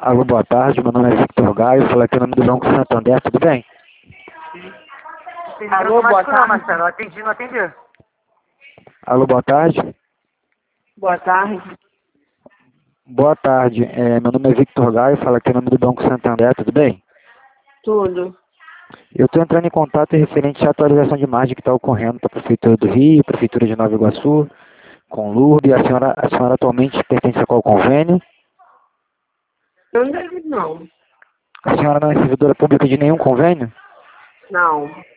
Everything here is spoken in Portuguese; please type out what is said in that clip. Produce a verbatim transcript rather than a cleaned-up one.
Alô, boa tarde, meu nome é Victor Gaio, falo aqui no nome do Banco Santander, tudo bem? Alô, boa tarde. Não, Marcelo, atendi, não atendi. Alô, boa tarde. Boa tarde. Boa tarde, é, meu nome é Victor Gaio, falo aqui no nome do Banco Santander, tudo bem? Tudo. Eu estou entrando em contato referente à atualização de imagem que está ocorrendo para a Prefeitura do Rio, Prefeitura de Nova Iguaçu, com Lourdes. A senhora, a senhora atualmente pertence a qual convênio? Não deve não. A senhora não é servidora pública de nenhum convênio? Não.